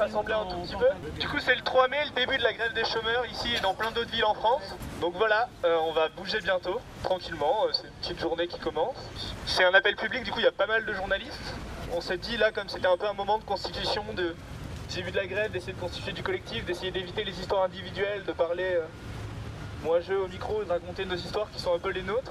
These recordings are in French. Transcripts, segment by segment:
rassembler un tout petit peu. Du coup, c'est le 3 mai, le début de la grève des chômeurs ici et dans plein d'autres villes en France. Donc voilà, on va bouger bientôt, tranquillement. C'est une petite journée qui commence. C'est un appel public, du coup, il y a pas mal de journalistes. On s'est dit là, comme c'était un peu un moment de constitution, de début de la grève, d'essayer de constituer du collectif, d'essayer d'éviter les histoires individuelles, de parler moi-je au micro, de raconter nos histoires qui sont un peu les nôtres.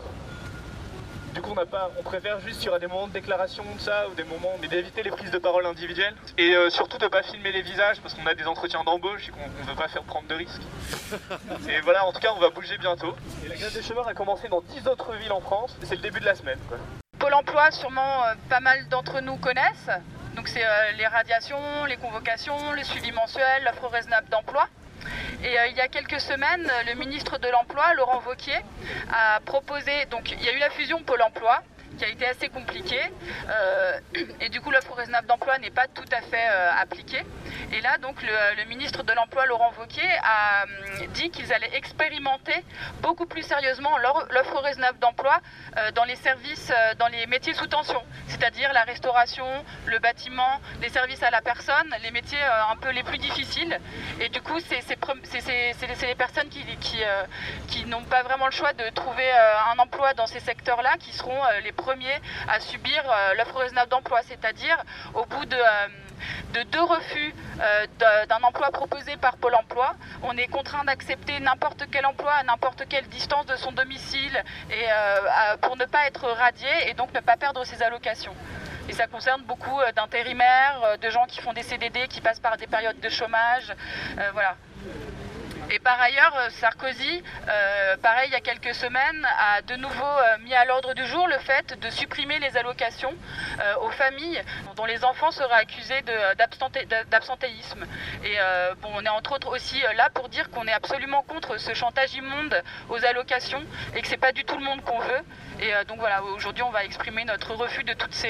Du coup, on préfère juste, il y aura des moments de déclaration de ça, ou des moments, mais d'éviter les prises de parole individuelles. Et surtout de ne pas filmer les visages, parce qu'on a des entretiens d'embauche et qu'on ne veut pas faire prendre de risques. Et voilà, en tout cas, on va bouger bientôt. Et la grève des chômeurs a commencé dans 10 autres villes en France, et c'est le début de la semaine, quoi. Pôle emploi, sûrement pas mal d'entre nous connaissent. Donc c'est les radiations, les convocations, le suivi mensuel, l'offre raisonnable d'emploi. Et il y a quelques semaines, le ministre de l'Emploi, Laurent Wauquiez, a proposé, donc il y a eu la fusion Pôle emploi, qui a été assez compliquée, et du coup l'offre raisonnable d'emploi n'est pas tout à fait appliquée. Et là donc le ministre de l'Emploi, Laurent Wauquiez, a dit qu'ils allaient expérimenter beaucoup plus sérieusement l'offre raisonnable d'emploi dans les services, dans les métiers sous tension, c'est-à-dire la restauration, le bâtiment, les services à la personne, les métiers un peu les plus difficiles. Et du coup c'est les personnes qui n'ont pas vraiment le choix de trouver un emploi dans ces secteurs-là qui seront les premiers à subir l'offre raisonnable d'emploi, c'est-à-dire au bout de 2 refus d'un emploi proposé par Pôle emploi, on est contraint d'accepter n'importe quel emploi à n'importe quelle distance de son domicile et pour ne pas être radié et donc ne pas perdre ses allocations. Et ça concerne beaucoup d'intérimaires, de gens qui font des CDD, qui passent par des périodes de chômage, voilà. Et par ailleurs, Sarkozy, pareil, il y a quelques semaines, a de nouveau mis à l'ordre du jour le fait de supprimer les allocations aux familles dont les enfants seraient accusés d'absentéisme. Et bon, on est entre autres aussi là pour dire qu'on est absolument contre ce chantage immonde aux allocations et que c'est pas du tout le monde qu'on veut. Et donc voilà, aujourd'hui on va exprimer notre refus de toutes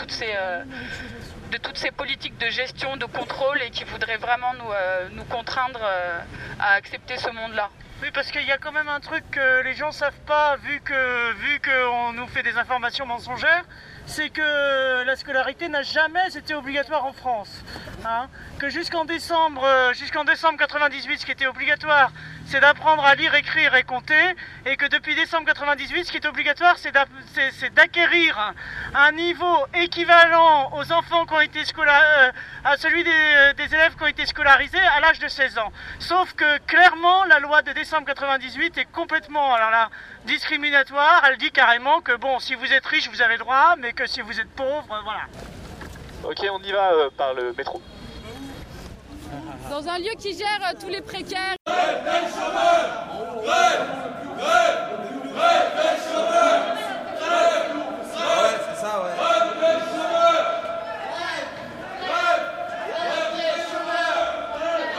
ces politiques de gestion, de contrôle et qui voudraient vraiment nous contraindre à accepter ce monde-là. Oui, parce qu'il y a quand même un truc que les gens savent pas, vu qu'on nous fait des informations mensongères, c'est que la scolarité n'a jamais été obligatoire en France. Hein, que jusqu'en décembre 98, ce qui était obligatoire, c'est d'apprendre à lire, écrire et compter, et que depuis décembre 98, ce qui est obligatoire, c'est d'acquérir un niveau équivalent aux enfants qui ont été à celui des élèves qui ont été scolarisés à l'âge de 16 ans. Sauf que clairement, la loi de décembre 98 est complètement, alors là, discriminatoire. Elle dit carrément que bon, si vous êtes riche, vous avez le droit, mais que si vous êtes pauvre, voilà. Ok, on y va par le métro. Dans un lieu qui gère tous les précaires. Grève des chômeurs! Grève! Grève! Grève des chômeurs! Grève! Ouais, c'est ça, ouais. Grève des chômeurs! Grève! Grève! Grève des chômeurs!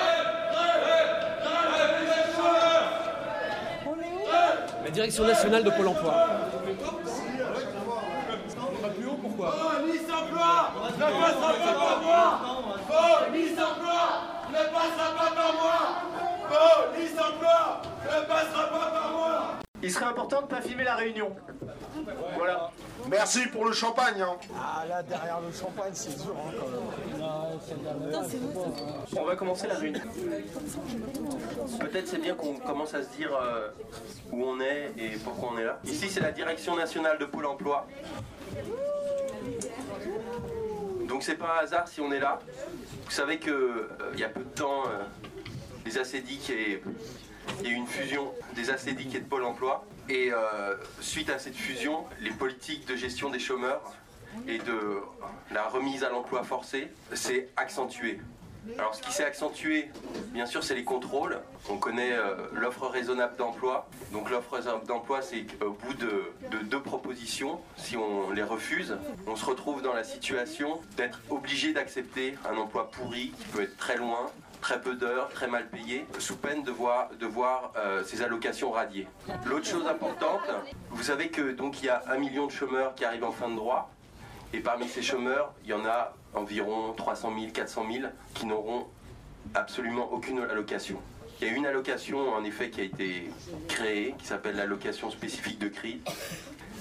Grève des chômeurs! La direction nationale de Pôle emploi. Pourquoi? Police emploi ne passera pas par moi. Police emploi ne passera pas par moi. Police emploi ne passera pas par moi. Il serait important de ne pas filmer la réunion. Voilà. Merci pour le champagne. Hein. Ah là, derrière le champagne, c'est dur hein, quand même. On va commencer la réunion. Peut-être c'est bien qu'on commence à se dire où on est et pourquoi on est là. Ici, c'est la direction nationale de Pôle emploi. Donc c'est pas un hasard si on est là. Vous savez que il y a peu de temps, les ACDIC il y a eu une fusion des ACDIC et de Pôle emploi. Et suite à cette fusion, les politiques de gestion des chômeurs et de la remise à l'emploi forcé s'est accentué. Alors ce qui s'est accentué, bien sûr, c'est les contrôles. On connaît l'offre raisonnable d'emploi. Donc l'offre raisonnable d'emploi, c'est qu'au bout de 2 propositions, si on les refuse, on se retrouve dans la situation d'être obligé d'accepter un emploi pourri qui peut être très loin, très peu d'heures, très mal payé, sous peine de voir ses allocations radiées. L'autre chose importante, vous savez que donc il y a 1 million de chômeurs qui arrivent en fin de droit. Et parmi ces chômeurs, il y en a environ 300 000, 400 000 qui n'auront absolument aucune allocation. Il y a une allocation en effet qui a été créée, qui s'appelle l'allocation spécifique de crise.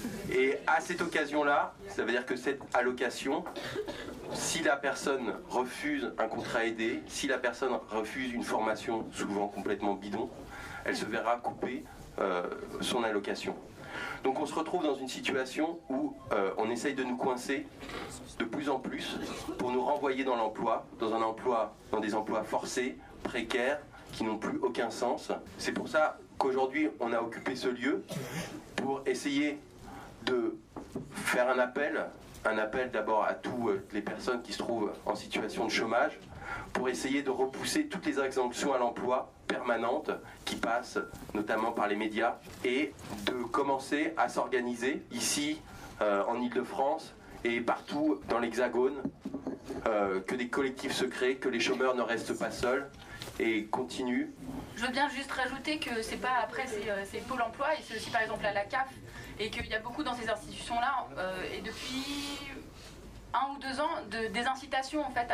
Et à cette occasion-là, ça veut dire que cette allocation, si la personne refuse un contrat aidé, si la personne refuse une formation souvent complètement bidon, elle se verra couper son allocation. Donc on se retrouve dans une situation où on essaye de nous coincer de plus en plus pour nous renvoyer dans l'emploi, dans des emplois forcés, précaires, qui n'ont plus aucun sens. C'est pour ça qu'aujourd'hui on a occupé ce lieu pour essayer de faire un appel d'abord à toutes les personnes qui se trouvent en situation de chômage, pour essayer de repousser toutes les injonctions à l'emploi permanentes qui passent notamment par les médias, et de commencer à s'organiser ici en Ile-de-France et partout dans l'Hexagone, que des collectifs se créent, que les chômeurs ne restent pas seuls et continuent. Je veux bien juste rajouter que c'est pas après, c'est Pôle emploi, et c'est aussi par exemple à la CAF, et qu'il y a beaucoup dans ces institutions-là, et depuis 1 ou 2 ans, des incitations en fait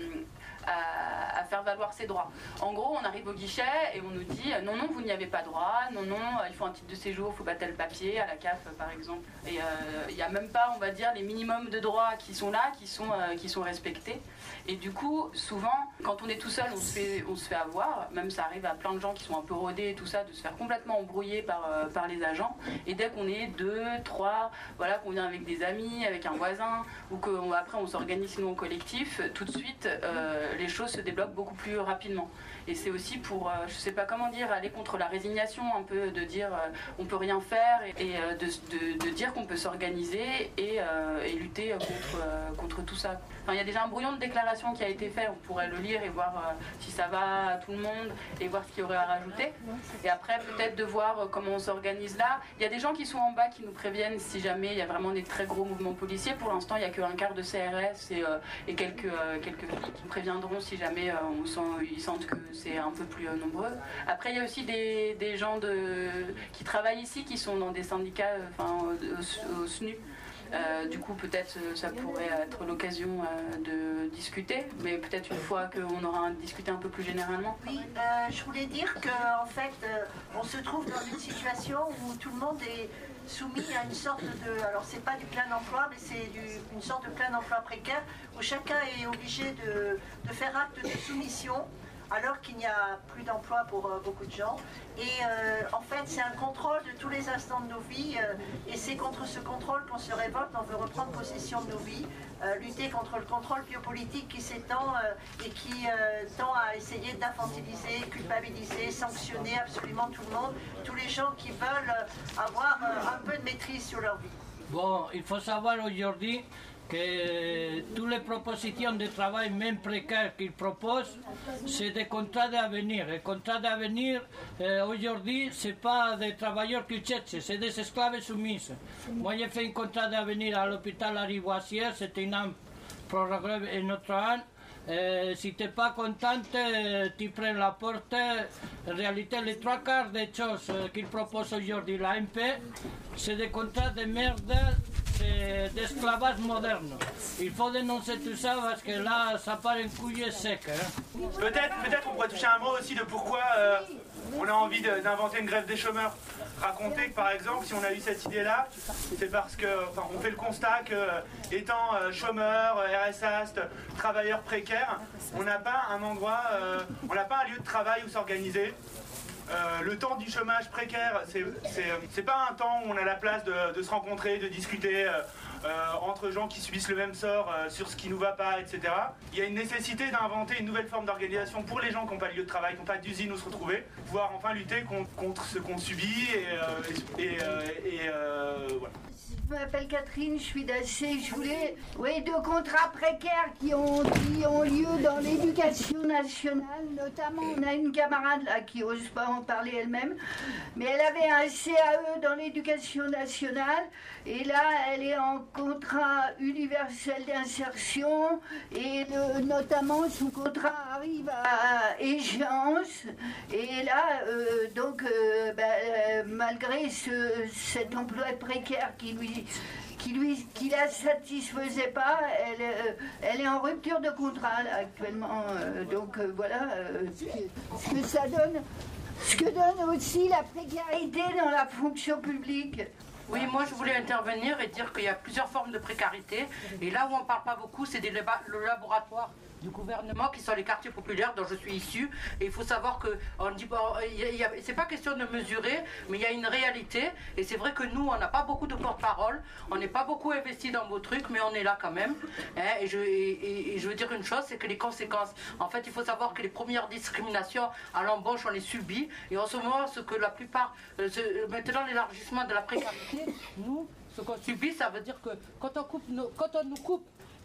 à faire valoir ses droits. En gros, on arrive au guichet et on nous dit non, vous n'y avez pas droit, non, il faut un titre de séjour, il faut pas tel papier, à la CAF par exemple. Et il n'y a même pas, on va dire, les minimums de droits qui sont là, qui sont respectés. Et du coup, souvent, quand on est tout seul, on se fait avoir. Même ça arrive à plein de gens qui sont un peu rodés et tout ça, de se faire complètement embrouiller par les agents. Et dès qu'on est 2, 3, voilà, qu'on vient avec des amis, avec un voisin, ou qu'après on s'organise sinon au collectif, tout de suite, les choses se débloquent beaucoup plus rapidement. Et c'est aussi pour, je sais pas comment dire, aller contre la résignation, un peu de dire on peut rien faire, et de dire qu'on peut s'organiser et lutter contre tout ça. Enfin, il y a déjà un brouillon de déclaration qui a été fait, on pourrait le lire et voir si ça va à tout le monde et voir ce qu'il y aurait à rajouter. Et après peut-être de voir comment on s'organise là. Il y a des gens qui sont en bas qui nous préviennent si jamais il y a vraiment des très gros mouvements policiers. Pour l'instant il n'y a qu'un quart de CRS et quelques flics qui nous préviendront si jamais ils sentent que c'est un peu plus nombreux. Après il y a aussi des gens qui travaillent ici, qui sont dans des syndicats, au SNU. Du coup, peut-être ça pourrait être l'occasion de discuter, mais peut-être une fois qu'on aura discuté un peu plus généralement. Oui, je voulais dire qu'en fait, on se trouve dans une situation où tout le monde est soumis à une sorte de... Alors, c'est pas du plein emploi, mais c'est une sorte de plein emploi précaire, où chacun est obligé de faire acte de soumission, alors qu'il n'y a plus d'emploi pour beaucoup de gens. Et en fait, c'est un contrôle de tous les instants de nos vies, et c'est contre ce contrôle qu'on se révolte. On veut reprendre possession de nos vies, lutter contre le contrôle biopolitique qui s'étend et qui tend à essayer d'infantiliser, culpabiliser, sanctionner absolument tout le monde, tous les gens qui veulent avoir un peu de maîtrise sur leur vie. Bon, il faut savoir aujourd'hui que toutes les propositions de travail, même précaires qu'ils proposent, c'est des contrats d'avenir. Les contrats d'avenir, aujourd'hui, ce n'est pas des travailleurs qui cherchent, c'est des esclaves soumises. Moi, j'ai fait un contrat d'avenir à l'hôpital Lariboisière, c'était un an prorogé et notre an. Si tu n'es pas contente, tu prends la porte. En réalité, les 3/4 des choses qu'ils proposent aujourd'hui, l'AMP, c'est des contrats de merde, d'esclavage moderne. Il faut dénoncer tout ça parce que là, ça part une couille sec. Hein. Peut-être on pourrait toucher un mot aussi de pourquoi on a envie d'inventer une grève des chômeurs. Raconter que par exemple, si on a eu cette idée-là, c'est parce qu'on fait le constat que, étant chômeur, RSA, travailleur précaire, on n'a pas un endroit, on n'a pas un lieu de travail où s'organiser. Le temps du chômage précaire, c'est pas un temps où on a la place de se rencontrer, de discuter entre gens qui subissent le même sort sur ce qui nous va pas, etc. Il y a une nécessité d'inventer une nouvelle forme d'organisation pour les gens qui n'ont pas de lieu de travail, qui n'ont pas d'usine où se retrouver, pouvoir enfin lutter contre ce qu'on subit voilà. Je m'appelle Catherine, je suis d'Assé. Je voulais, de contrats précaires qui ont lieu dans l'éducation nationale. Notamment, on a une camarade là qui n'ose pas en parler elle-même, mais elle avait un CAE dans l'éducation nationale, et là, elle est en contrat universel d'insertion, et notamment son contrat arrive à échéance, et là, malgré cet emploi précaire qui la satisfaisait pas, elle est en rupture de contrat là, actuellement. Voilà ce que ça donne, ce que donne aussi la précarité dans la fonction publique. Oui, moi je voulais intervenir et dire qu'il y a plusieurs formes de précarité. Et là où on ne parle pas beaucoup, c'est le laboratoire du gouvernement qui sont les quartiers populaires dont je suis issue. Et il faut savoir que c'est pas question de mesurer, mais il y a une réalité. Et c'est vrai que nous, on n'a pas beaucoup de porte-parole, on n'est pas beaucoup investi dans vos trucs, mais on est là quand même. Et je veux dire une chose, c'est que les conséquences, en fait, il faut savoir que les premières discriminations à l'embauche, on les subit. Et en ce moment, ce que la plupart, maintenant l'élargissement de la précarité, nous, ce qu'on subit, ça veut dire que quand on nous coupe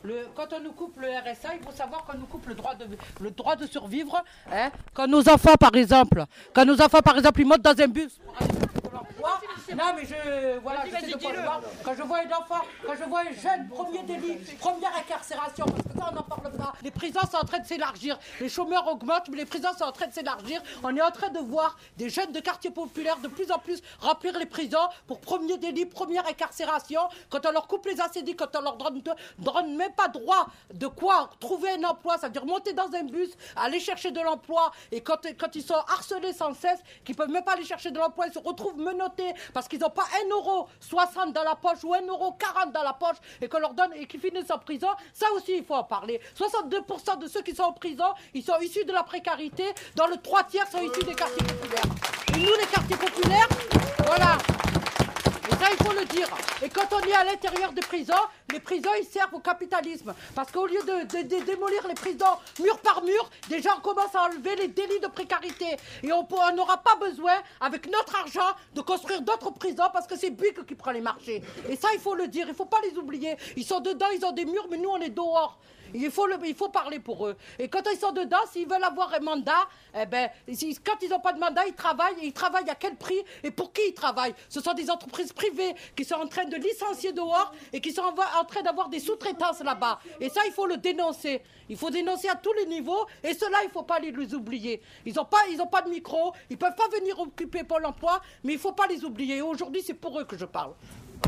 le RSA, il faut savoir qu'on nous coupe le droit de survivre. Hein, quand nos enfants, par exemple, ils montent dans un bus pour aller chercher de l'emploi. Non, mais j'essaie de voir. Quand je vois un enfant, quand je vois un jeune, premier délit, première incarcération, parce que ça, on n'en parle pas. Les prisons sont en train de s'élargir. Les chômeurs augmentent, mais les prisons sont en train de s'élargir. On est en train de voir des jeunes de quartiers populaires de plus en plus remplir les prisons pour premier délit, première incarcération. Quand on leur coupe les ACD, quand on leur donne même pas droit de quoi trouver un emploi, ça veut dire monter dans un bus, aller chercher de l'emploi, et quand ils sont harcelés sans cesse, qu'ils peuvent même pas aller chercher de l'emploi, ils se retrouvent menottés parce qu'ils n'ont pas 1,60 € dans la poche ou 1,40 € dans la poche et qu'on leur donne et qu'ils finissent en prison. Ça aussi il faut en parler. 62% de ceux qui sont en prison, ils sont issus de la précarité, dans le 3/4 sont issus des quartiers populaires. Et nous les quartiers populaires, voilà. Et ça, il faut le dire. Et quand on est à l'intérieur des prisons, les prisons, ils servent au capitalisme. Parce qu'au lieu de démolir les prisons mur par mur, déjà on commence à enlever les délits de précarité. Et on n'aura pas besoin, avec notre argent, de construire d'autres prisons parce que c'est Buick qui prend les marchés. Et ça, il faut le dire, il ne faut pas les oublier. Ils sont dedans, ils ont des murs, mais nous, on est dehors. Il faut parler pour eux. Et quand ils sont dedans, s'ils veulent avoir un mandat, quand ils n'ont pas de mandat, ils travaillent. Et ils travaillent à quel prix et pour qui ils travaillent? Ce sont des entreprises privées qui sont en train de licencier dehors et qui sont en train d'avoir des sous-traitances là-bas. Et ça, il faut le dénoncer. Il faut dénoncer à tous les niveaux. Et ceux-là, il ne faut pas les oublier. Ils n'ont pas de micro. Ils ne peuvent pas venir occuper Pôle emploi. Mais il ne faut pas les oublier. Et aujourd'hui, c'est pour eux que je parle.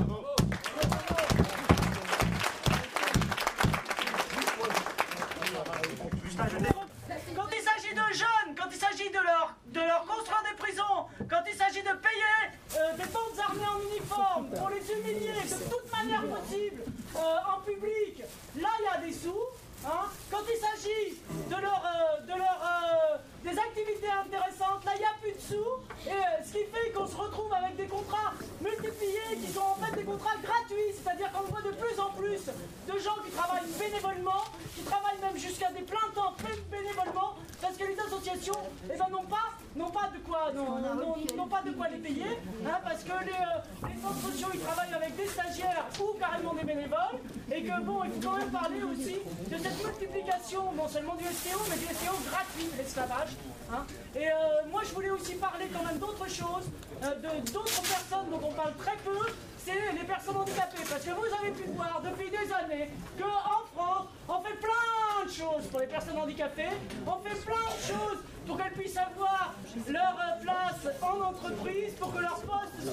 Quand il s'agit de jeunes, quand il s'agit de leur construire des prisons, quand il s'agit de payer des bandes armées en uniforme pour les humilier de toute manière possible en public, là il y a des sous. Hein. Quand il s'agit des activités intéressantes, là il n'y a plus de sous. Et ce qui fait qu'on se retrouve avec des contrats multipliés qui sont en fait des contrats gratuits. C'est-à-dire qu'on voit de plus en plus de gens qui travaillent bénévolement, qui travaillent même jusqu'à des plein temps bénévolement, parce que les associations n'ont pas de quoi les payer, hein, parce que les centres sociaux ils travaillent avec des stagiaires ou carrément des bénévoles, et que bon, il faut quand même parler aussi de cette multiplication, non seulement du STO, mais du STO gratuit, l'esclavage. Hein. Et moi je voulais aussi parler quand même d'autres choses, d'autres personnes dont on parle très peu, c'est les personnes handicapées, parce que vous avez pu voir depuis des années qu'en France, on fait plein de choses pour les personnes handicapées, on fait plein de choses pour qu'elles puissent avoir leur place en entreprise, pour que leur poste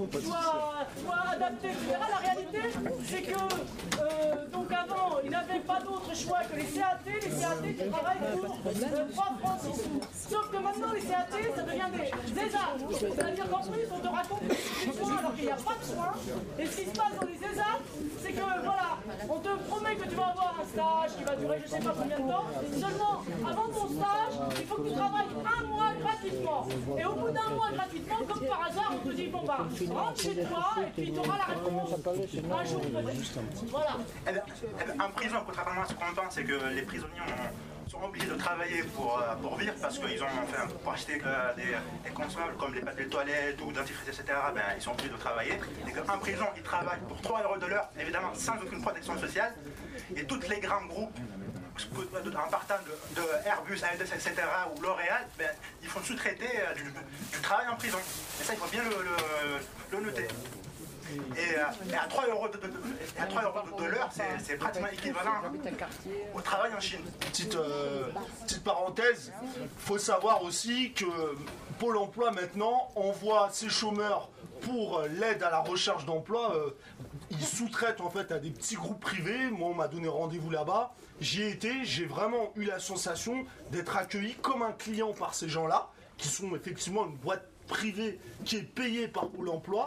soit adapté, etc. La réalité, c'est que donc avant, ils n'avaient pas d'autre choix que les CAT qui travaillent pour 3 francs 6 sous. Sauf que maintenant, les CAT, ça devient des ESAT. C'est-à-dire qu'en plus, on te raconte des soins alors qu'il n'y a pas de soins. Et ce qui se passe dans les ESAT, c'est que voilà, on te promet que tu vas avoir un stage qui va durer je ne sais pas combien de temps. Seulement, avant ton stage, il faut que tu travailles 1 mois gratuitement. Et au bout d'1 mois gratuitement, comme par hasard, on te dit bon bah, rentre chez toi et puis tu auras la réponse un jour peut-être. Voilà. En prison, contrairement à ce qu'on pense, c'est que les prisonniers sont obligés de travailler pour vivre parce qu'ils ont, pour acheter des consommables comme les papiers de toilette ou dentifrice, etc., ils sont obligés de travailler. Et qu'en prison, ils travaillent pour 3 € de l'heure, évidemment sans aucune protection sociale. Et tous les grands groupes, en partant de Airbus, AEDES, etc., ou L'Oréal, ils font sous-traiter du travail en prison. Et ça, il faut bien le noter. Et à 3 € de l'heure, c'est pratiquement équivalent au travail en Chine. Petite parenthèse, il faut savoir aussi que Pôle emploi maintenant envoie ses chômeurs pour l'aide à la recherche d'emploi. Ils sous-traitent en fait à des petits groupes privés. Moi, on m'a donné rendez-vous là-bas. J'y ai été, j'ai vraiment eu la sensation d'être accueilli comme un client par ces gens-là, qui sont effectivement une boîte privée qui est payée par Pôle emploi.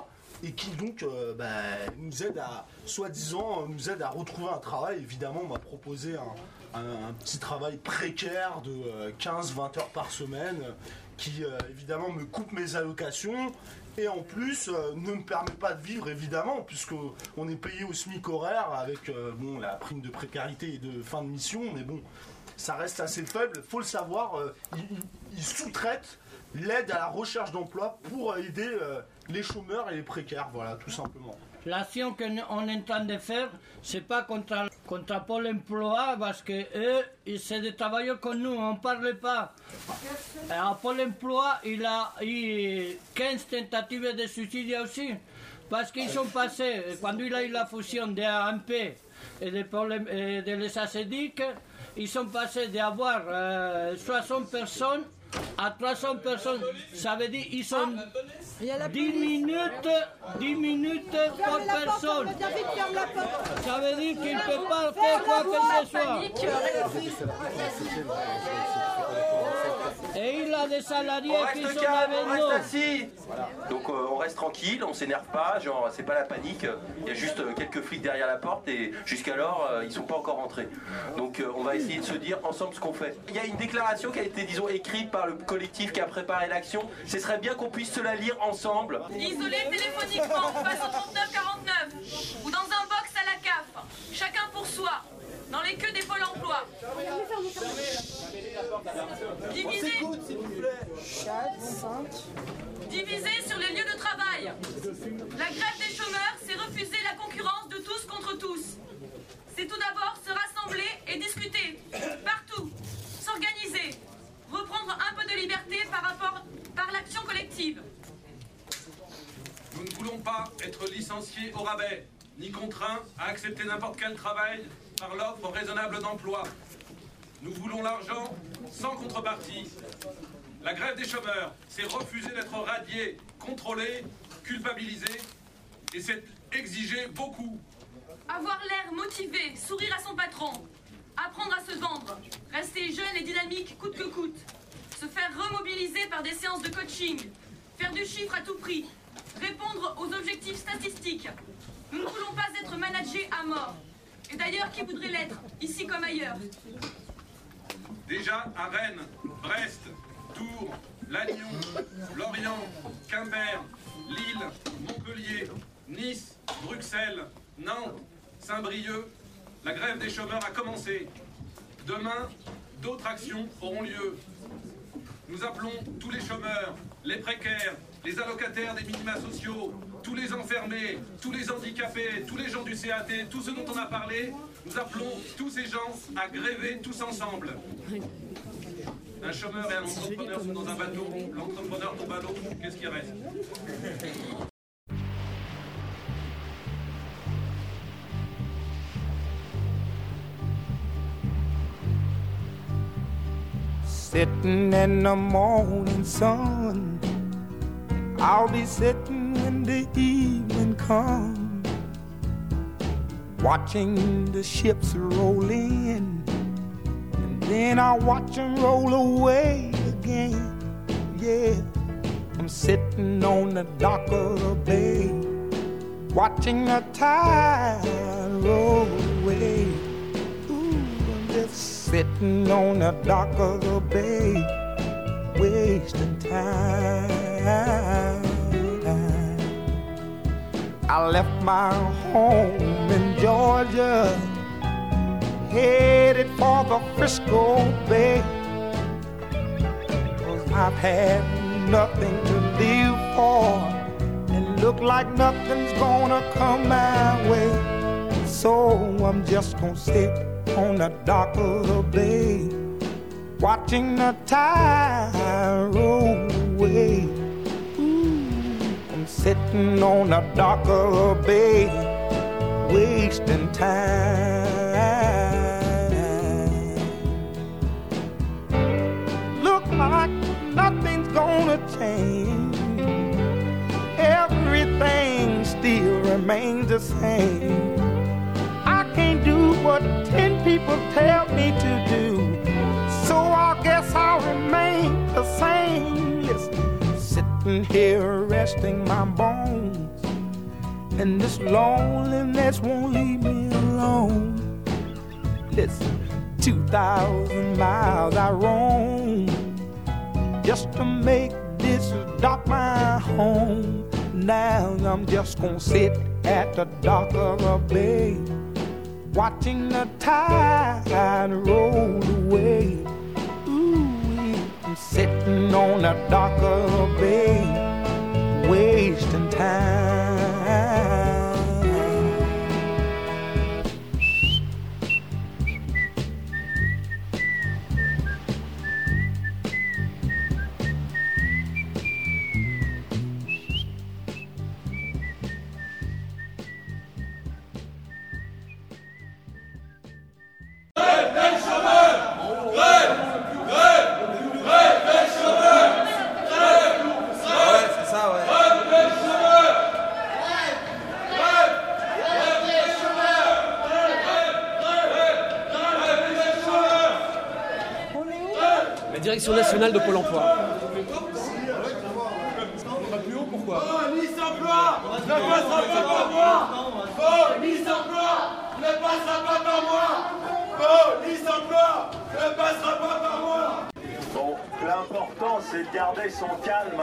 et qui donc nous aide à, soi-disant, nous aide à retrouver un travail. Évidemment, on m'a proposé un petit travail précaire de 15-20 heures par semaine qui évidemment me coupe mes allocations et en plus ne me permet pas de vivre évidemment puisqu'on est payé au SMIC horaire avec la prime de précarité et de fin de mission, mais bon, ça reste assez faible. Il faut le savoir, ils sous-traitent l'aide à la recherche d'emploi pour aider les chômeurs et les précaires, voilà, tout simplement. L'action qu'on est en train de faire, c'est pas contre Pôle emploi, parce que eux, c'est des travailleurs comme nous, on ne parle pas. À Pôle emploi, il a eu 15 tentatives de suicide aussi, parce qu'ils sont passés, quand il a eu la fusion de AMP et de les ACEDIC, ils sont passés d'avoir 60 personnes à 300 personnes. Ça veut dire qu'ils sont 10 minutes par personne. Ça veut dire qu'il ne peut pas faire quoi que ce soit. Et il a des salariés qui sont avec nous. Assis. Donc on reste tranquille, on s'énerve pas, genre c'est pas la panique. Il y a juste quelques flics derrière la porte et jusqu'alors ils sont pas encore rentrés. Donc on va essayer de se dire ensemble ce qu'on fait. Il y a une déclaration qui a été écrite par le collectif qui a préparé l'action. Ce serait bien qu'on puisse se la lire ensemble. Isolé téléphoniquement face au 3949 ou dans un box à la CAF, chacun pour soi, dans les queues des pôles emploi. Divisé sur les lieux de travail. La grève des chômeurs, c'est refuser la concurrence de tous contre tous. C'est tout d'abord se rassembler et discuter, partout, s'organiser, reprendre un peu de liberté par l'action collective. Nous ne voulons pas être licenciés au rabais, ni contraints à accepter n'importe quel travail par l'offre raisonnable d'emploi. Nous voulons l'argent sans contrepartie. La grève des chômeurs, c'est refuser d'être radié, contrôlé, culpabilisé, et c'est exiger beaucoup. Avoir l'air motivé, sourire à son patron, apprendre à se vendre, rester jeune et dynamique coûte que coûte, se faire remobiliser par des séances de coaching, faire du chiffre à tout prix, répondre aux objectifs statistiques. Nous ne voulons pas être managés à mort. Et d'ailleurs, qui voudrait l'être, ici comme ailleurs? Déjà à Rennes, Brest, Tours, Lannion, Lorient, Quimper, Lille, Montpellier, Nice, Bruxelles, Nantes, Saint-Brieuc, la grève des chômeurs a commencé. Demain, d'autres actions auront lieu. Nous appelons tous les chômeurs, les précaires, les allocataires des minima sociaux, tous les enfermés, tous les handicapés, tous les gens du CAT, tous ceux dont on a parlé, nous appelons tous ces gens à gréver tous ensemble. Un chômeur et un entrepreneur sont dans un bateau, l'entrepreneur tombe à l'eau, qu'est-ce qui reste? Sitting in the morning sun, I'll be sitting when the evening comes, watching the ships roll in, and then I'll watch them roll away again. Yeah, I'm sitting on the dock of the bay, watching the tide roll away. Ooh, I'm just sitting on the dock of the bay, wasting time. I left my home in Georgia, headed for the Frisco Bay, 'cause I've had nothing to live for, and look like nothing's gonna come my way. So I'm just gonna sit on the dock of the bay, watching the tide roll away. Ooh, I'm sitting on the dock of the bay, wasting time. Look like nothing's gonna change, everything still remains the same. I can't do what 10 people tell me to do, so I guess I'll remain the same. Listen, sitting here resting my bones, and this loneliness won't leave me alone. Listen, 2,000 miles I roam just to make this dock my home. Now I'm just gonna sit at the dock of a bay, watching the tide roll away. Ooh, I'm sitting on the dock of a bay, wasting time. Direction nationale de Pôle emploi. Plus haut, pourquoi Police emploi ne passera pas par moi. Police emploi ne passera pas par moi. Police emploi ne passera pas par moi. Bon, l'important c'est de garder son calme.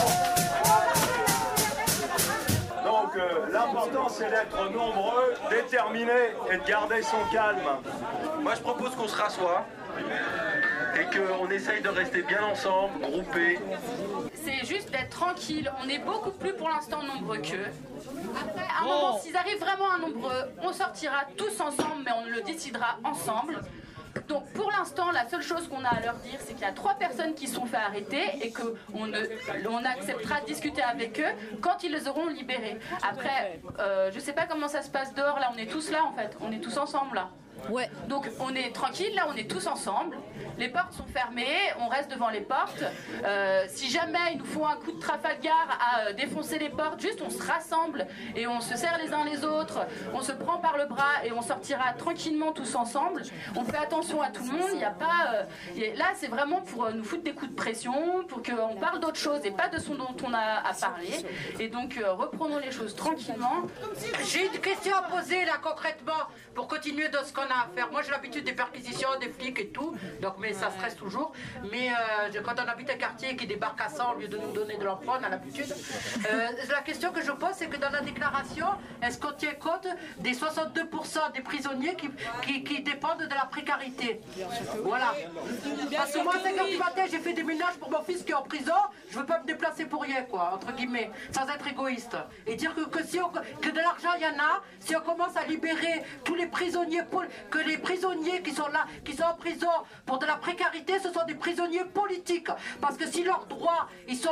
Donc l'important c'est d'être nombreux, déterminés et de garder son calme. Moi je propose qu'on se rassoie et qu'on essaye de rester bien ensemble, groupés. C'est juste d'être tranquille, on est beaucoup plus pour l'instant nombreux qu'eux. Après, à un moment, s'ils arrivent vraiment à nombreux, on sortira tous ensemble, mais on le décidera ensemble. Donc pour l'instant, la seule chose qu'on a à leur dire, c'est qu'il y a 3 personnes qui se sont fait arrêter et qu'on acceptera de discuter avec eux quand ils les auront libérés. Après, je sais pas comment ça se passe dehors, là on est tous là en fait, on est tous ensemble là. Ouais. Donc on est tranquille, là on est tous ensemble, les portes sont fermées, on reste devant les portes. Si jamais ils nous font un coup de Trafalgar à défoncer les portes, juste on se rassemble et on se serre les uns les autres, on se prend par le bras et on sortira tranquillement tous ensemble. On fait attention à tout le monde, il n'y a pas... là c'est vraiment pour nous foutre des coups de pression, pour qu'on parle d'autre chose et pas de ce dont on a à parler. Et donc reprenons les choses tranquillement. J'ai une question à poser là concrètement pour continuer de ce qu'on a à faire. Moi j'ai l'habitude des perquisitions, des flics et tout, donc mais ça stresse toujours. Mais quand on habite un quartier qui débarque à 100 au lieu de nous donner de l'emploi, on a l'habitude. La question que je pose, c'est que dans la déclaration, est-ce qu'on tient compte des 62% des prisonniers qui dépendent de la précarité? Voilà. Parce que moi, à 5h du matin, j'ai fait des ménages pour mon fils qui est en prison, je veux pas me déplacer pour rien, quoi, entre guillemets, sans être égoïste. Et dire que de l'argent, il y en a, si on commence à libérer tous les prisonniers, que les prisonniers qui sont là, qui sont en prison pour de la précarité, ce sont des prisonniers politiques. Parce que si leurs droits,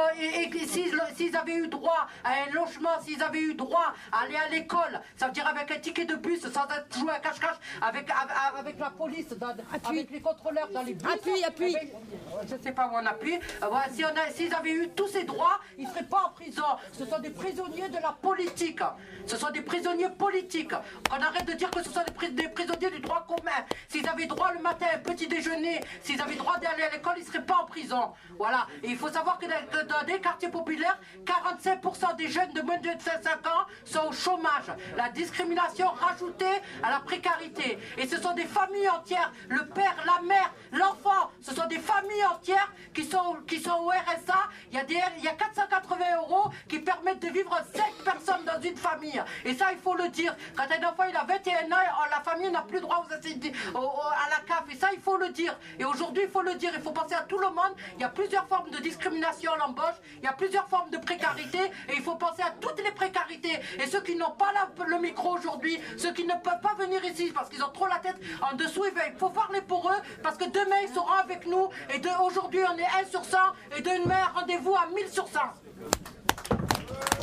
s'ils avaient eu droit à un logement, s'ils avaient eu droit à aller à l'école, ça veut dire avec un ticket de bus, sans être joué à cache-cache, avec la police, avec les contrôleurs dans les bus. Appuie. Je sais pas où on appuie. S'ils avaient eu tous ces droits, ils ne seraient pas en prison. Ce sont des prisonniers de la politique. Ce sont des prisonniers politiques. On arrête de dire que ce sont des prisonniers du droit commun. S'ils avaient droit le matin à un petit déjeuner, s'ils avaient droit d'aller à l'école, ils ne seraient pas en prison. Voilà. Et il faut savoir que dans des quartiers populaires, 45% des jeunes de moins de 25 ans sont au chômage. La discrimination rajoutée à la précarité. Et ce sont des familles entières, le père, la mère, l'enfant, ce sont des familles entières qui sont au RSA. Il y a 480 € qui permettent de vivre 5 personnes dans une famille. Et ça, il faut le dire. Quand un enfant il a 21 ans, la famille n'a plus droit à la CAF. Et ça, il faut le dire. Et aujourd'hui, il faut le dire. Il faut penser à tout le monde. Il y a plusieurs formes de discrimination à l'embauche. Il y a plusieurs formes de précarité. Et il faut penser à toutes les précarités. Et ceux qui n'ont pas le micro aujourd'hui, ceux qui ne peuvent pas venir ici parce qu'ils ont trop la tête en dessous, il faut parler pour eux parce que demain, ils seront avec nous. Et aujourd'hui, on est 1 sur 100. Et demain, rendez-vous à 1000 sur 100.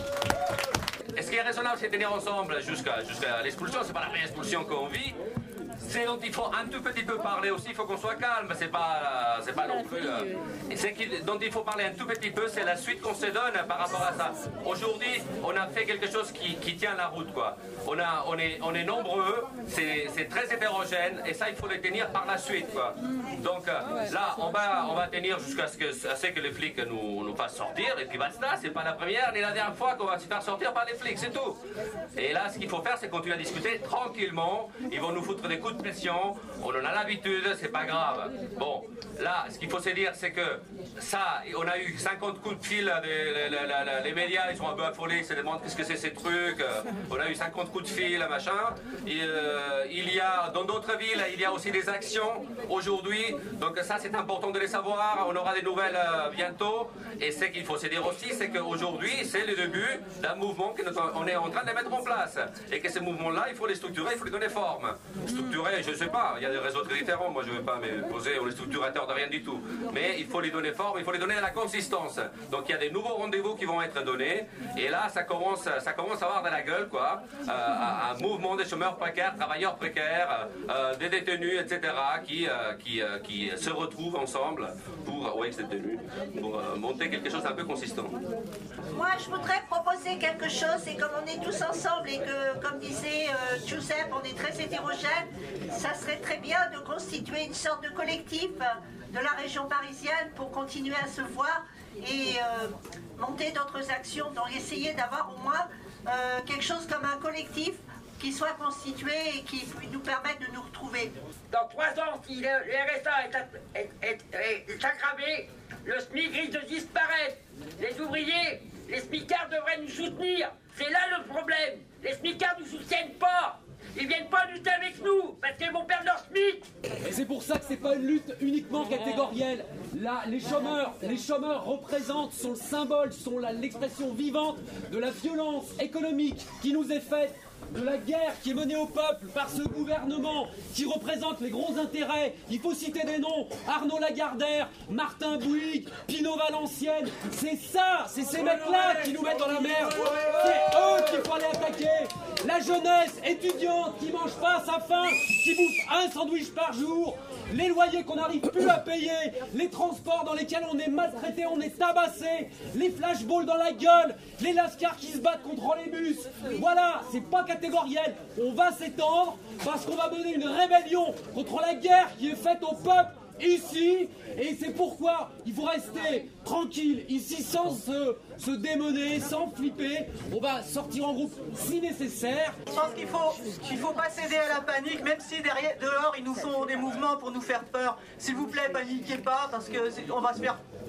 Est-ce qu'il est raisonnable de se tenir ensemble jusqu'à l'expulsion? C'est pas la réexpulsion qu'on vit. c'est dont il faut un tout petit peu parler aussi, il faut qu'on soit calme, c'est pas non plus... dont il faut parler un tout petit peu, c'est la suite qu'on se donne par rapport à ça. Aujourd'hui, on a fait quelque chose qui tient la route, quoi. On est nombreux, c'est très hétérogène, et ça, il faut le tenir par la suite, quoi. Donc là, on va tenir jusqu'à ce que les flics nous fassent sortir, et puis basta, c'est pas la première ni la dernière fois qu'on va se faire sortir par les flics, c'est tout. Et là, ce qu'il faut faire, c'est continuer à discuter tranquillement. Ils vont nous foutre des coups de pression, on en a l'habitude, c'est pas grave. Bon, là, ce qu'il faut se dire, c'est que ça, on a eu 50 coups de fil, les médias, ils sont un peu affolés, ils se demandent qu'est-ce que c'est ces trucs. On a eu 50 coups de fil, machin. Il y a, dans d'autres villes, il y a aussi des actions aujourd'hui, donc ça, c'est important de les savoir. On aura des nouvelles bientôt. Et ce qu'il faut se dire aussi, c'est qu'aujourd'hui, c'est le début d'un mouvement qu'on est en train de mettre en place. Et que ces mouvements-là, il faut les structurer, il faut les donner forme. Structurer, je ne sais pas, il y a des réseaux très différents, moi je ne vais pas me poser au structurateur de rien du tout. Mais il faut les donner forme, il faut les donner à la consistance. Donc il y a des nouveaux rendez-vous qui vont être donnés. Et là, ça commence à avoir de la gueule, quoi. Un mouvement des chômeurs précaires, travailleurs précaires, des détenus, etc., qui se retrouvent ensemble pour monter quelque chose d'un peu consistant. Moi, je voudrais proposer quelque chose, et comme on est tous ensemble et que, comme disait Giuseppe, on est très hétérogène, ça serait très bien de constituer une sorte de collectif de la région parisienne pour continuer à se voir et monter d'autres actions, donc essayer d'avoir au moins quelque chose comme un collectif qui soit constitué et qui nous permette de nous retrouver. Dans 3 ans, si le RSA est aggravé, le SMIC risque de disparaître. Les ouvriers, les smicards devraient nous soutenir. C'est là le problème. Les smicards ne nous soutiennent pas. Ils viennent pas lutter avec nous parce qu'ils vont perdre leur SMIC. Et c'est pour ça que c'est pas une lutte uniquement catégorielle. Là, les chômeurs représentent, sont le symbole, sont l'expression vivante de la violence économique qui nous est faite, de la guerre qui est menée au peuple par ce gouvernement qui représente les gros intérêts. Il faut citer des noms: Arnaud Lagardère, Martin Bouygues, Pinault Valenciennes. C'est ça, c'est ces mecs-là qui nous mettent dans la merde. C'est eux qu'il faut aller attaquer. La jeunesse étudiante qui mange pas à sa faim, qui bouffe un sandwich par jour, les loyers qu'on n'arrive plus à payer, les transports dans lesquels on est maltraité, on est tabassé, les flashballs dans la gueule, les lascars qui se battent contre les bus. Voilà, c'est pas catégoriel. On va s'étendre parce qu'on va mener une rébellion contre la guerre qui est faite au peuple ici, et c'est pourquoi il faut rester tranquille ici sans se démener, sans flipper. On va sortir en groupe si nécessaire. Je pense qu'il faut pas céder à la panique, même si dehors ils nous font des mouvements pour nous faire peur. S'il vous plaît, paniquez pas, parce que on va se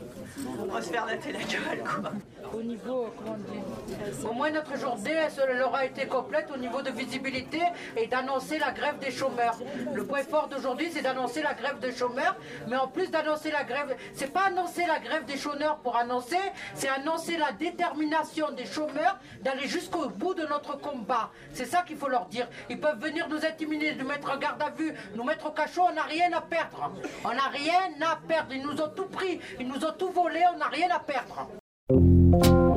faire latter la gueule, quoi. Au niveau, comment dire, au moins notre journée, elle aura été complète au niveau de visibilité et d'annoncer la grève des chômeurs. Le point fort d'aujourd'hui, c'est d'annoncer la grève des chômeurs, mais en plus d'annoncer la grève, c'est pas annoncer la grève des chômeurs pour annoncer, c'est annoncer la détermination des chômeurs d'aller jusqu'au bout de notre combat. C'est ça qu'il faut leur dire. Ils peuvent venir nous intimider, nous mettre en garde à vue, nous mettre au cachot, on n'a rien à perdre. On n'a rien à perdre, ils nous ont tout pris, ils nous ont tout volé, on n'a rien à perdre.